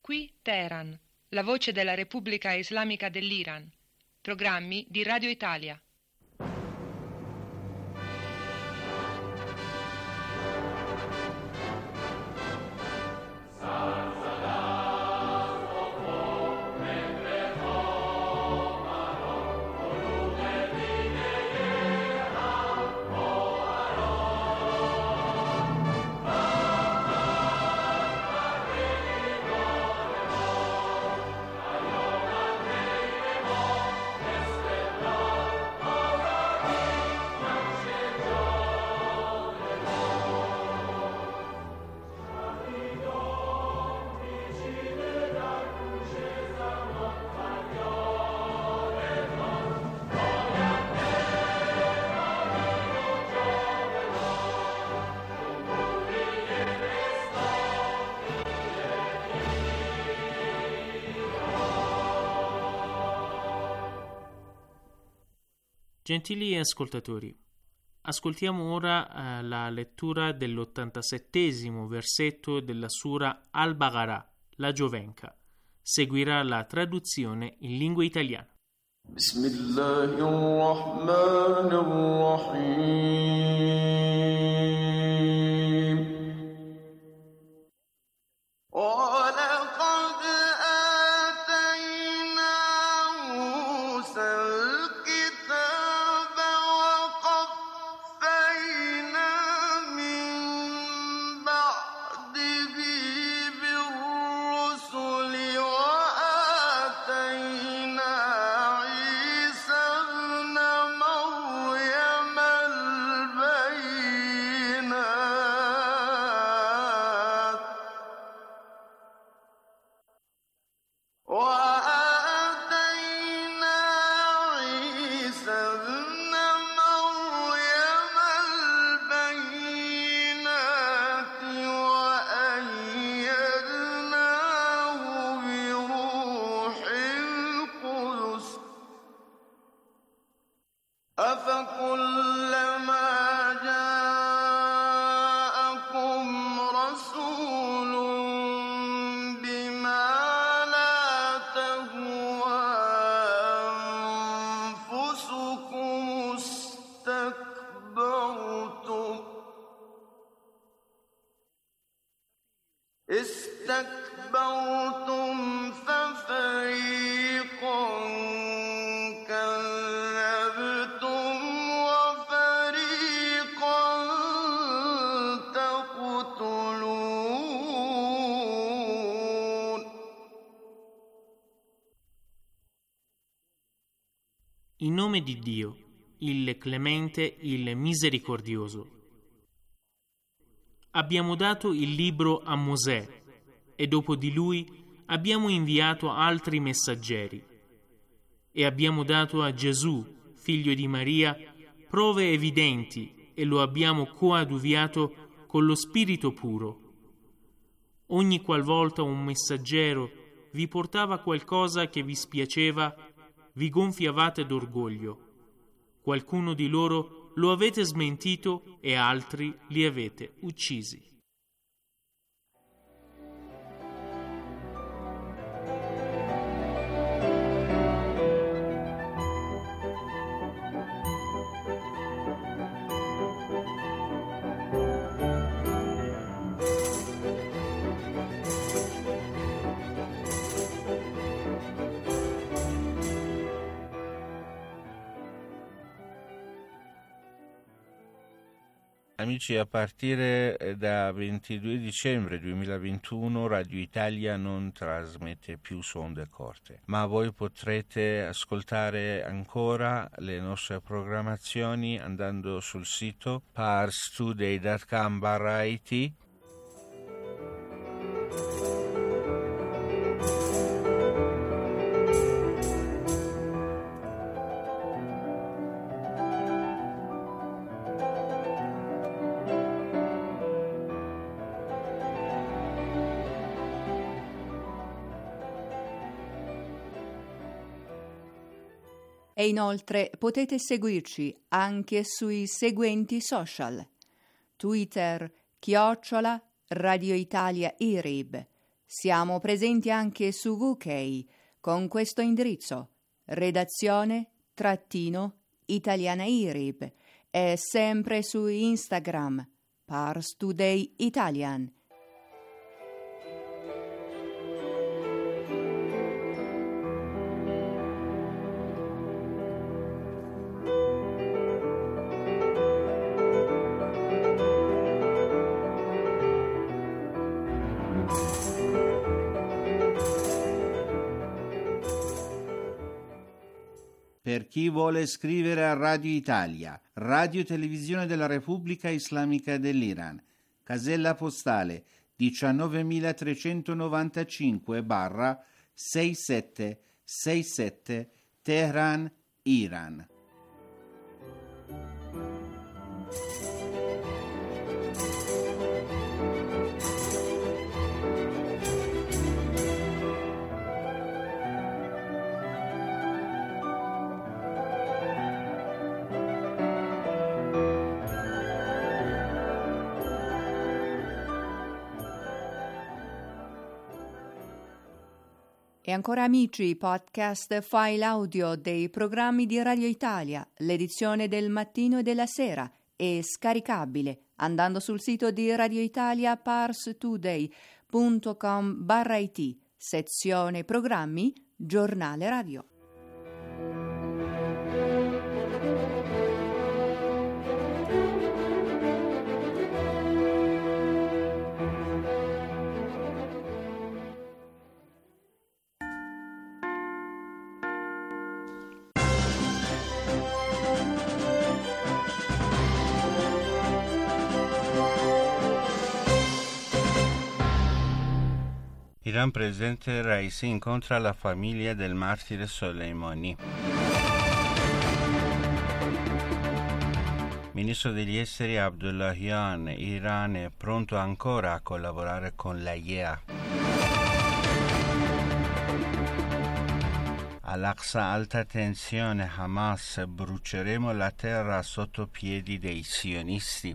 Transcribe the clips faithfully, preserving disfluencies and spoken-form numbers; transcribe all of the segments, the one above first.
Qui Teheran, la voce della Repubblica Islamica dell'Iran. Programmi di Radio Italia. Gentili ascoltatori, ascoltiamo ora eh, la lettura dell'ottantasettesimo versetto della Sura Al-Baqarah, la Giovenca. Seguirà la traduzione in lingua italiana. Bismillahirrahmanirrahim. استكبرتم ففريقا كذبتم وفريقا تقتلون. In nome di Dio, il Clemente, il Misericordioso. Abbiamo dato il libro a Mosè e dopo di lui abbiamo inviato altri messaggeri e abbiamo dato a Gesù, figlio di Maria, prove evidenti e lo abbiamo coadiuviato con lo Spirito puro. Ogni qualvolta un messaggero vi portava qualcosa che vi spiaceva, vi gonfiavate d'orgoglio. Qualcuno di loro lo avete smentito e altri li avete uccisi. Amici, a partire da ventidue dicembre duemilaventuno Radio Italia non trasmette più su onde corte, ma voi potrete ascoltare ancora le nostre programmazioni andando sul sito parstoday punto com barra it. E inoltre potete seguirci anche sui seguenti social: Twitter chiocciola Radio Italia I R I B, Siamo presenti anche su V K con questo indirizzo: redazione trattino italiana I R I B, e sempre su Instagram Pars Today Italian. Per chi vuole scrivere a Radio Italia, Radio Televisione della Repubblica Islamica dell'Iran, casella postale diciannovemilatrecentonovantacinque sessantasette Teheran, Iran. E ancora amici, podcast file audio dei programmi di Radio Italia, l'edizione del mattino e della sera, è scaricabile andando sul sito di Radio Italia parstoday punto com barra it, sezione programmi, giornale radio. Iran presidente Raisi incontra la famiglia del martire Soleimani. Ministro degli esteri Abdullahian, Iran è pronto ancora a collaborare con l'A I E A. Al-Aqsa alta tensione, Hamas, bruceremo la terra sotto piedi dei sionisti.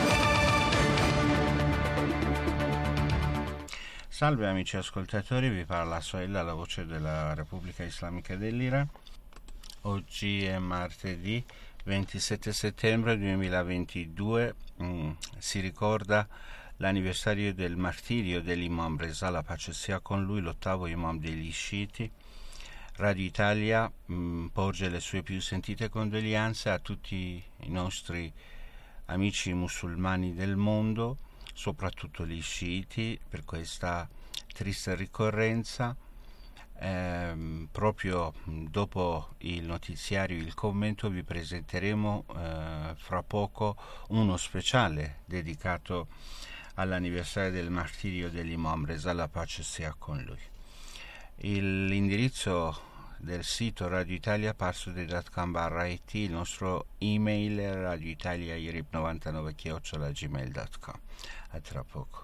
Salve amici ascoltatori, vi parla Sohail, la voce della Repubblica Islamica dell'Iran. Oggi è martedì ventisette settembre duemilaventidue, mm, si ricorda l'anniversario del martirio dell'imam Reza, la pace sia con lui, l'ottavo imam degli sciiti. Radio Italia mh, porge le sue più sentite condoglianze a tutti i nostri amici musulmani del mondo, soprattutto gli sciiti, per questa triste ricorrenza. Eh, proprio dopo il notiziario, il commento, vi presenteremo eh, fra poco uno speciale dedicato all'anniversario del martirio dell'imam Reza, la pace sia con lui. Il, l'indirizzo del sito Radio Italia parstoday punto com barra it, il nostro email è radioitaliairib novantanove chiocciola gmail punto com. A tra poco.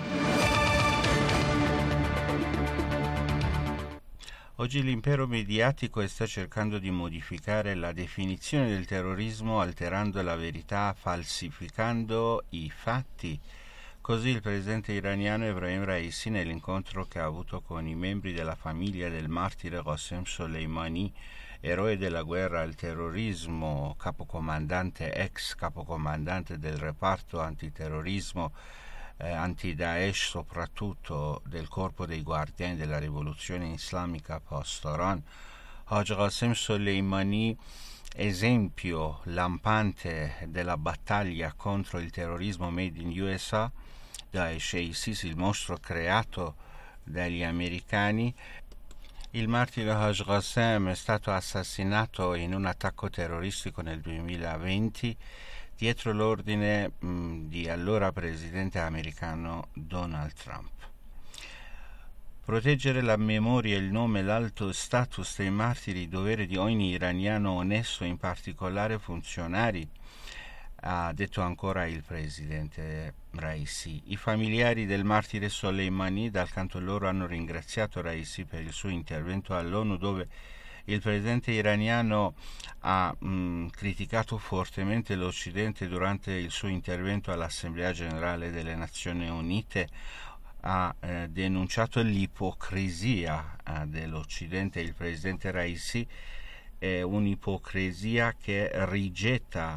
Oggi l'impero mediatico sta cercando di modificare la definizione del terrorismo, alterando la verità, falsificando i fatti. Così il presidente iraniano Ebrahim Raisi, nell'incontro che ha avuto con i membri della famiglia del martire Qasem Soleimani, eroe della guerra al terrorismo, capocomandante, ex capocomandante del reparto antiterrorismo, eh, anti-Daesh, soprattutto del corpo dei guardiani della rivoluzione islamica post-Oran, Haj Qasem Soleimani, esempio lampante della battaglia contro il terrorismo made in U S A, Daesh e ISIS, il mostro creato dagli americani. Il martire Haj Qasem è stato assassinato in un attacco terroristico nel duemilaventi dietro l'ordine mh, di allora presidente americano Donald Trump. Proteggere la memoria, il nome e l'alto status dei martiri, dovere di ogni iraniano onesto, in particolare funzionari, ha detto ancora il presidente Raisi. I familiari del martire Soleimani, dal canto loro, hanno ringraziato Raisi per il suo intervento all'ONU, dove il presidente iraniano ha mh, criticato fortemente l'Occidente durante il suo intervento all'Assemblea Generale delle Nazioni Unite, ha eh, denunciato l'ipocrisia eh, dell'Occidente. Il presidente Raisi è un'ipocrisia che rigetta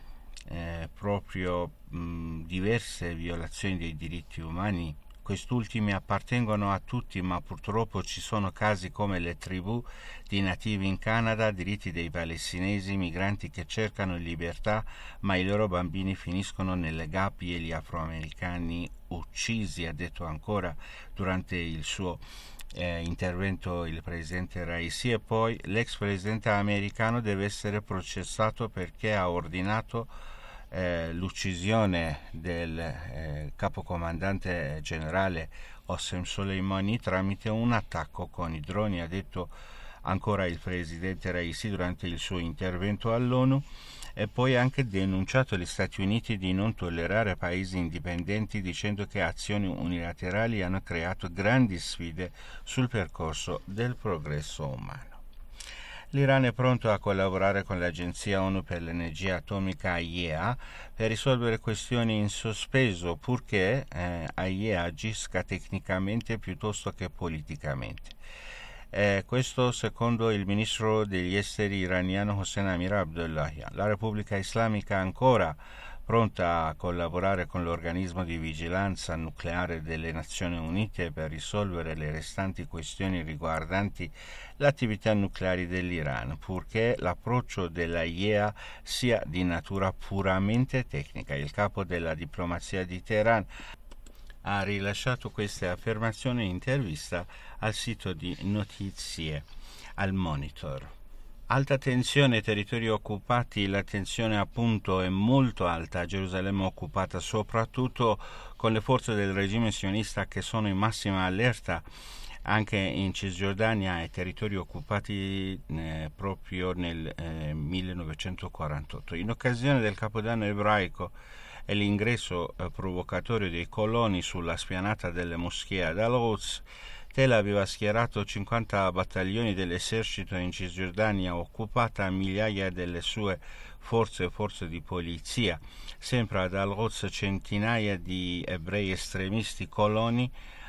eh, proprio mh, diverse violazioni dei diritti umani. Quest'ultimi appartengono a tutti, ma purtroppo ci sono casi come le tribù di nativi in Canada, diritti dei palestinesi, migranti che cercano libertà, ma i loro bambini finiscono nelle gabbie, gli afroamericani uccisi, ha detto ancora durante il suo eh, intervento il presidente Raisi. E poi l'ex presidente americano deve essere processato perché ha ordinato Eh, l'uccisione del eh, capocomandante generale Qasem Soleimani tramite un attacco con i droni, ha detto ancora il presidente Raisi durante il suo intervento all'ONU, e poi ha anche denunciato gli Stati Uniti di non tollerare paesi indipendenti, dicendo che azioni unilaterali hanno creato grandi sfide sul percorso del progresso umano. L'Iran è pronto a collaborare con l'Agenzia ONU per l'Energia Atomica A I E A per risolvere questioni in sospeso, purché eh, A I E A agisca tecnicamente piuttosto che politicamente. Eh, questo secondo il ministro degli esteri iraniano Hossein Amir Abdollahian. La Repubblica Islamica ancora pronta a collaborare con l'organismo di vigilanza nucleare delle Nazioni Unite per risolvere le restanti questioni riguardanti le attività nucleari dell'Iran, purché l'approccio della I E A sia di natura puramente tecnica. Il capo della diplomazia di Teheran ha rilasciato queste affermazioni in intervista al sito di notizie Al Monitor. Alta tensione, territori occupati, la tensione appunto è molto alta a Gerusalemme occupata, soprattutto con le forze del regime sionista che sono in massima allerta anche in Cisgiordania e territori occupati eh, proprio nel eh, millenovecentoquarantotto. In occasione del Capodanno ebraico e l'ingresso eh, provocatorio dei coloni sulla spianata delle moschee ad Al-Quds, Tel Aviv ha schierato cinquanta battaglioni dell'esercito in Cisgiordania occupata, migliaia delle sue forze e forze di polizia. Sempre ad Al-Quds centinaia di ebrei estremisti coloni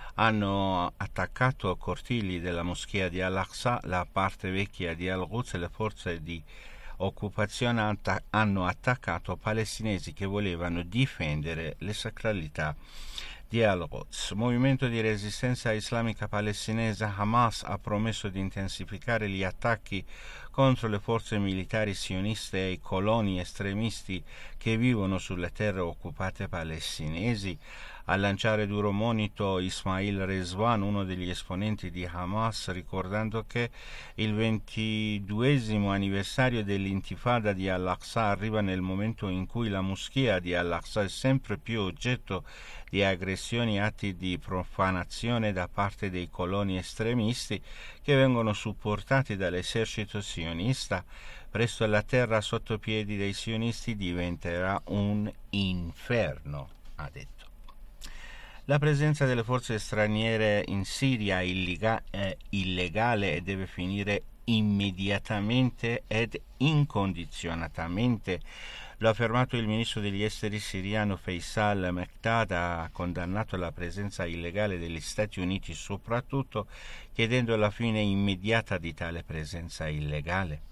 hanno attaccato cortili della moschea di Al-Aqsa, la parte vecchia di Al-Quds, e le forze di occupazione hanno attaccato palestinesi che volevano difendere le sacralità di Al-Quds. Movimento di resistenza islamica palestinese Hamas ha promesso di intensificare gli attacchi contro le forze militari sioniste e i coloni estremisti che vivono sulle terre occupate palestinesi. A lanciare duro monito Ismail Rezvan, uno degli esponenti di Hamas, ricordando che il ventiduesimo anniversario dell'intifada di Al-Aqsa arriva nel momento in cui la moschea di Al-Aqsa è sempre più oggetto di aggressioni e atti di profanazione da parte dei coloni estremisti che vengono supportati dall'esercito sionista. Presto la terra sotto piedi dei sionisti diventerà un inferno, ha detto. La presenza delle forze straniere in Siria è illega- è illegale e deve finire immediatamente ed incondizionatamente. Lo ha affermato il ministro degli esteri siriano Faisal Mekdad, ha condannato la presenza illegale degli Stati Uniti soprattutto, chiedendo la fine immediata di tale presenza illegale.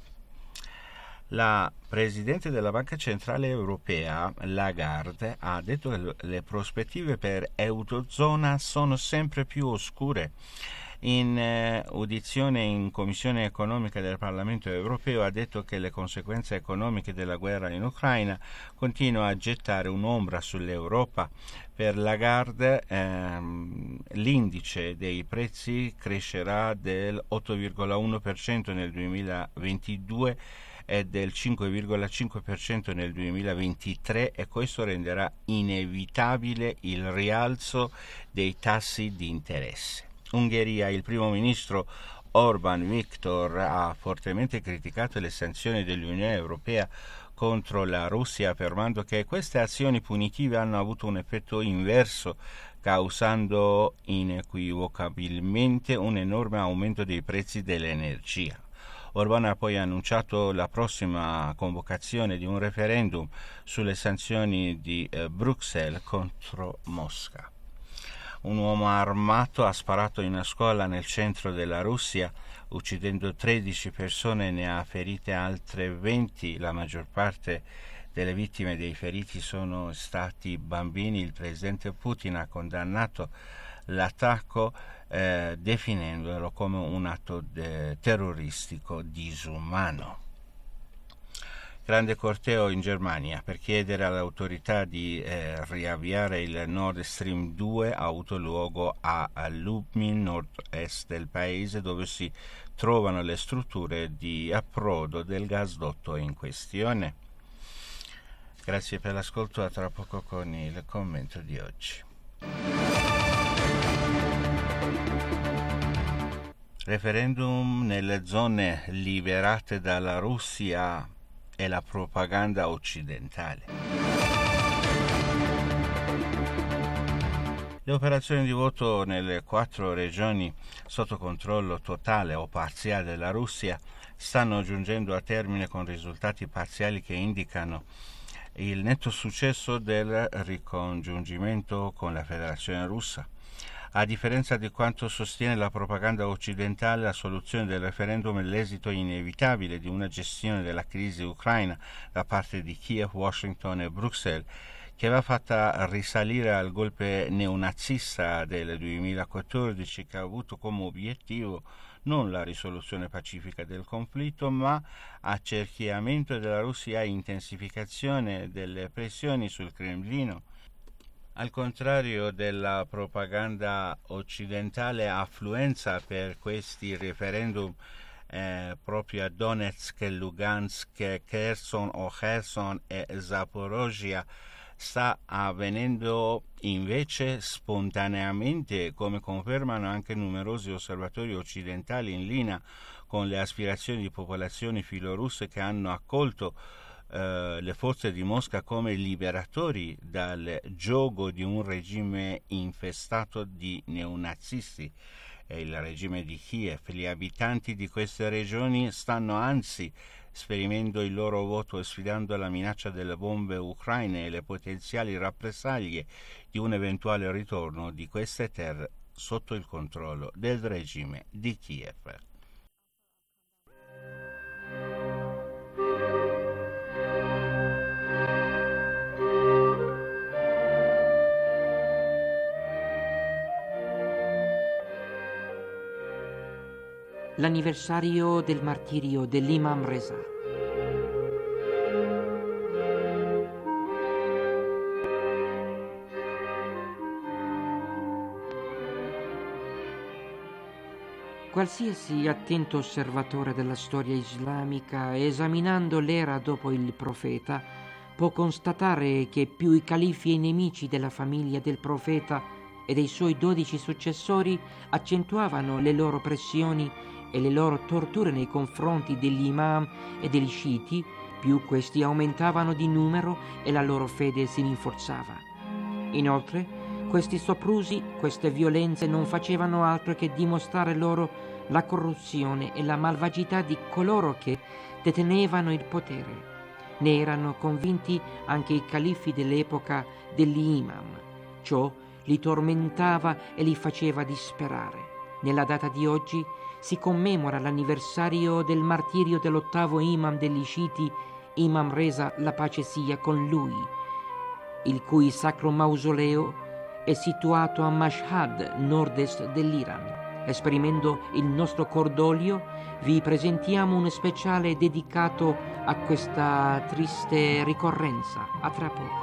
La Presidente della Banca Centrale Europea, Lagarde, ha detto che le prospettive per Eurozona sono sempre più oscure. In eh, audizione in Commissione Economica del Parlamento Europeo ha detto che le conseguenze economiche della guerra in Ucraina continuano a gettare un'ombra sull'Europa. Per Lagarde ehm, l'indice dei prezzi crescerà del otto virgola uno per cento nel duemilaventidue e del cinque virgola cinque per cento nel duemilaventitré, e questo renderà inevitabile il rialzo dei tassi di interesse. Ungheria, il primo ministro Orbán Viktor ha fortemente criticato le sanzioni dell'Unione Europea contro la Russia, affermando che queste azioni punitive hanno avuto un effetto inverso, causando inequivocabilmente un enorme aumento dei prezzi dell'energia. Orbán ha poi annunciato la prossima convocazione di un referendum sulle sanzioni di eh, Bruxelles contro Mosca. un uomo armato ha sparato in una scuola nel centro della Russia, uccidendo tredici persone e ne ha ferite altre venti. La maggior parte delle vittime dei feriti sono stati bambini. Il presidente Putin ha condannato l'attacco eh, definendolo come un atto de- terroristico disumano. Grande corteo in Germania per chiedere all'autorità di eh, riavviare il Nord Stream due ha avuto luogo a, a Lubmin, nord-est del paese, dove si trovano le strutture di approdo del gasdotto in questione. Grazie per l'ascolto, a tra poco con il commento di oggi. Referendum nelle zone liberate dalla Russia e la propaganda occidentale. Le operazioni di voto nelle quattro regioni sotto controllo totale o parziale della Russia stanno giungendo a termine con risultati parziali che indicano il netto successo del ricongiungimento con la Federazione Russa. A differenza di quanto sostiene la propaganda occidentale, la soluzione del referendum è l'esito inevitabile di una gestione della crisi ucraina da parte di Kiev, Washington e Bruxelles, che va fatta risalire al golpe neonazista del duemilaquattordici, che ha avuto come obiettivo non la risoluzione pacifica del conflitto, ma accerchiamento della Russia e intensificazione delle pressioni sul Cremlino. Al contrario della propaganda occidentale, affluenza per questi referendum eh, proprio a Donetsk, Lugansk, Kherson o Kherson e Zaporozhia sta avvenendo invece spontaneamente, come confermano anche numerosi osservatori occidentali in linea con le aspirazioni di popolazioni filorusse che hanno accolto Uh, le forze di Mosca come liberatori dal giogo di un regime infestato di neonazisti. E il regime di Kiev. Gli abitanti di queste regioni stanno anzi esprimendo il loro voto e sfidando la minaccia delle bombe ucraine e le potenziali rappresaglie di un eventuale ritorno di queste terre sotto il controllo del regime di Kiev. L'anniversario del martirio dell'Imam Reza. Qualsiasi attento osservatore della storia islamica, esaminando l'era dopo il profeta, può constatare che più i califi e i nemici della famiglia del profeta e dei suoi dodici successori accentuavano le loro pressioni e le loro torture nei confronti degli imam e degli sciiti, più questi aumentavano di numero e la loro fede si rinforzava. Inoltre, questi soprusi, queste violenze non facevano altro che dimostrare loro la corruzione e la malvagità di coloro che detenevano il potere. Ne erano convinti anche i califi dell'epoca degli imam. Ciò li tormentava e li faceva disperare. Nella data di oggi si commemora l'anniversario del martirio dell'ottavo imam degli sciiti, Imam Reza, la pace sia con lui, il cui sacro mausoleo è situato a Mashhad, nord-est dell'Iran. Esprimendo il nostro cordoglio, vi presentiamo un speciale dedicato a questa triste ricorrenza. A tra poco.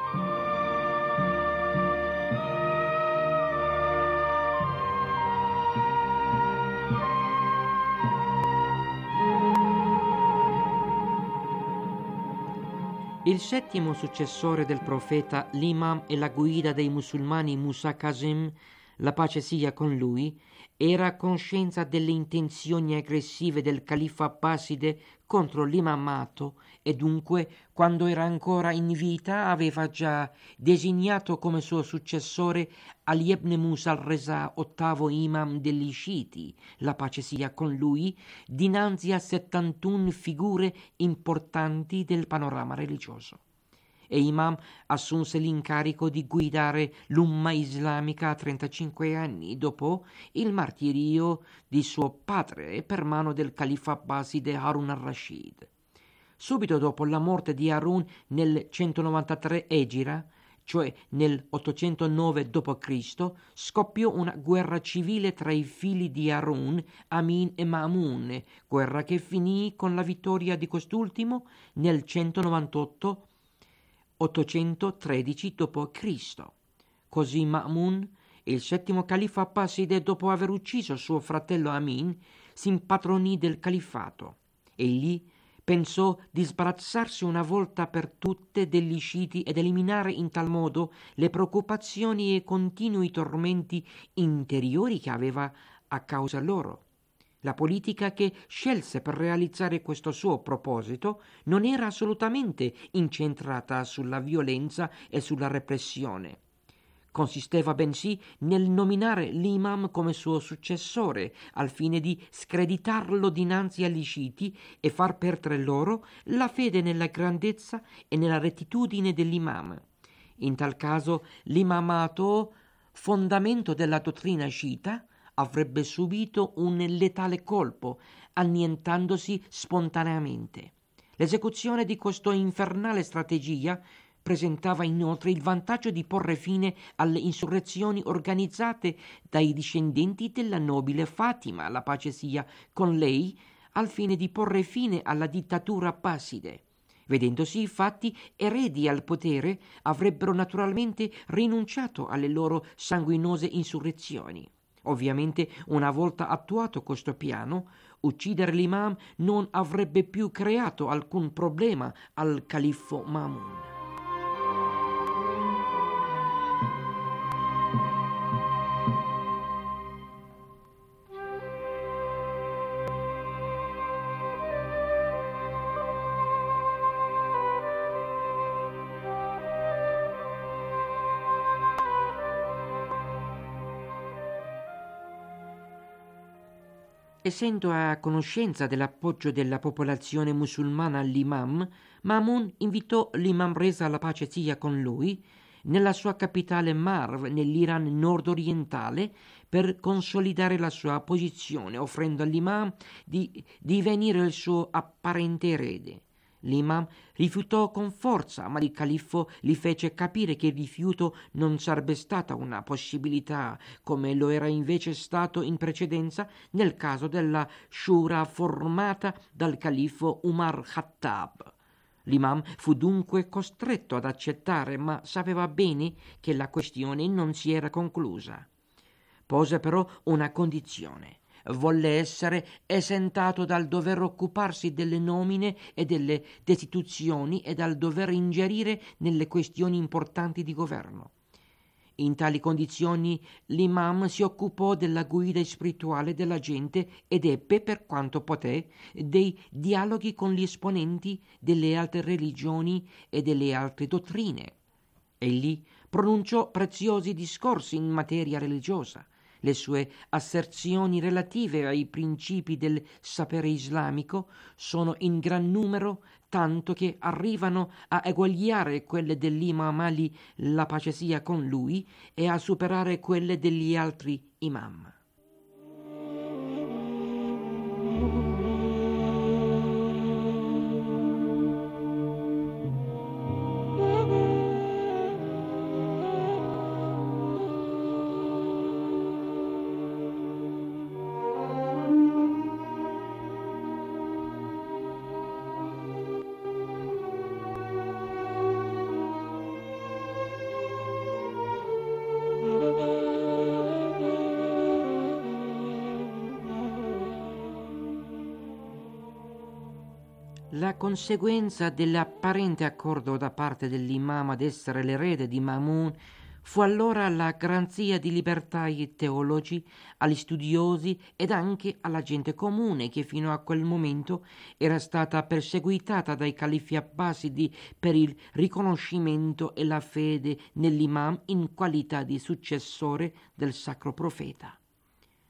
Il settimo successore del profeta, l'imam e la guida dei musulmani Musa Kazim, la pace sia con lui, era a coscienza delle intenzioni aggressive del califa Abbaside contro l'imamato e dunque, quando era ancora in vita, aveva già designato come suo successore Ali ibn Musa al-Reza, ottavo imam degli sciiti, la pace sia con lui, dinanzi a settantuno figure importanti del panorama religioso. e Imam assunse l'incarico di guidare l'umma islamica a trentacinque anni dopo il martirio di suo padre per mano del califa abbaside Harun al-Rashid. Subito dopo la morte di Harun nel centonovantatré Egira, cioè nel ottocentonove dopo Cristo, scoppiò una guerra civile tra i figli di Harun, Amin e Ma'mun, guerra che finì con la vittoria di quest'ultimo nel centonovantotto ottocentotredici dopo Cristo. Così Ma'mun, il settimo califa abbaside, dopo aver ucciso suo fratello Amin, si impatronì del califfato. Egli pensò di sbarazzarsi una volta per tutte degli sciiti ed eliminare in tal modo le preoccupazioni e continui tormenti interiori che aveva a causa loro. La politica che scelse per realizzare questo suo proposito non era assolutamente incentrata sulla violenza e sulla repressione. Consisteva bensì nel nominare l'imam come suo successore, al fine di screditarlo dinanzi agli sciiti e far perdere loro la fede nella grandezza e nella rettitudine dell'imam. In tal caso l'imamato, fondamento della dottrina sciita, avrebbe subito un letale colpo, annientandosi spontaneamente. L'esecuzione di questa infernale strategia presentava inoltre il vantaggio di porre fine alle insurrezioni organizzate dai discendenti della nobile Fatima, la pace sia con lei, al fine di porre fine alla dittatura abbaside. Vedendosi infatti eredi al potere, avrebbero naturalmente rinunciato alle loro sanguinose insurrezioni. Ovviamente, una volta attuato questo piano, uccidere l'imam non avrebbe più creato alcun problema al califfo Ma'mun. Essendo a conoscenza dell'appoggio della popolazione musulmana all'imam, Ma'mun invitò l'imam Reza alla pace sia con lui nella sua capitale Marv, nell'Iran nord-orientale, per consolidare la sua posizione, offrendo all'imam di divenire il suo apparente erede. L'imam rifiutò con forza, ma il califfo gli fece capire che il rifiuto non sarebbe stata una possibilità, come lo era invece stato in precedenza nel caso della shura formata dal califfo Umar Khattab. L'imam fu dunque costretto ad accettare, ma sapeva bene che la questione non si era conclusa. Pose però una condizione: volle essere esentato dal dover occuparsi delle nomine e delle destituzioni e dal dover ingerire nelle questioni importanti di governo. In tali condizioni l'imam si occupò della guida spirituale della gente ed ebbe, per quanto poté, dei dialoghi con gli esponenti delle altre religioni e delle altre dottrine. Egli pronunciò preziosi discorsi in materia religiosa. Le sue asserzioni relative ai principi del sapere islamico sono in gran numero, tanto che arrivano a eguagliare quelle dell'imam Ali, la pace sia con lui, e a superare quelle degli altri imam. La conseguenza dell'apparente accordo da parte dell'imam ad essere l'erede di Ma'mun fu allora la garanzia di libertà ai teologi, agli studiosi ed anche alla gente comune che fino a quel momento era stata perseguitata dai califfi abbasidi per il riconoscimento e la fede nell'imam in qualità di successore del sacro profeta.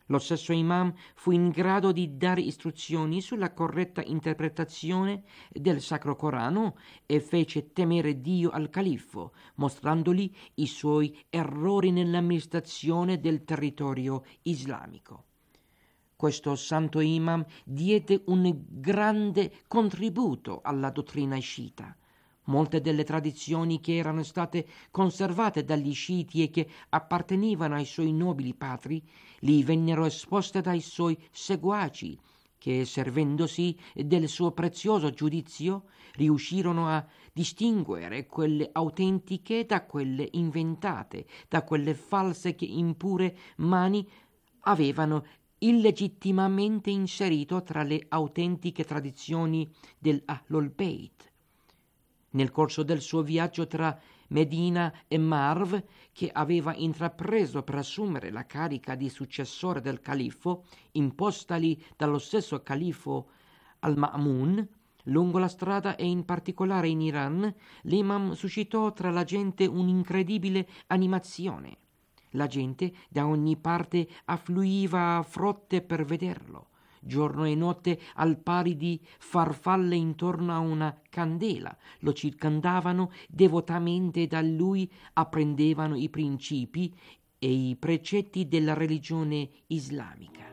Lo stesso imam fu in grado di dare istruzioni sulla corretta interpretazione del Sacro Corano e fece temere Dio al califfo, mostrandogli i suoi errori nell'amministrazione del territorio islamico. Questo santo imam diede un grande contributo alla dottrina sciita. Molte delle tradizioni che erano state conservate dagli sciiti e che appartenevano ai suoi nobili padri gli vennero esposte dai suoi seguaci, che, servendosi del suo prezioso giudizio, riuscirono a distinguere quelle autentiche da quelle inventate, da quelle false che impure mani avevano illegittimamente inserito tra le autentiche tradizioni del Ahlul Bayt. Nel corso del suo viaggio tra Medina e Marv, che aveva intrapreso per assumere la carica di successore del califfo, impostagli dallo stesso califfo al-Ma'mun, lungo la strada e in particolare in Iran, l'imam suscitò tra la gente un'incredibile animazione. La gente da ogni parte affluiva a frotte per vederlo. Giorno e notte, al pari di farfalle intorno a una candela, lo circondavano devotamente e da lui apprendevano i principi e i precetti della religione islamica.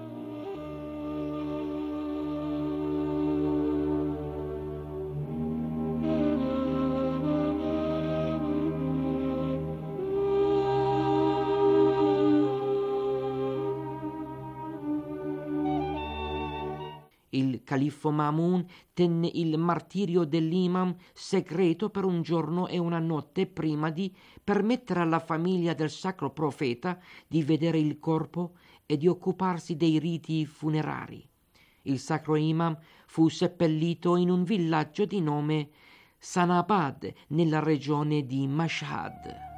Il califfo Ma'mun tenne il martirio dell'imam segreto per un giorno e una notte prima di permettere alla famiglia del sacro profeta di vedere il corpo e di occuparsi dei riti funerari. Il sacro imam fu seppellito in un villaggio di nome Sanabad nella regione di Mashhad.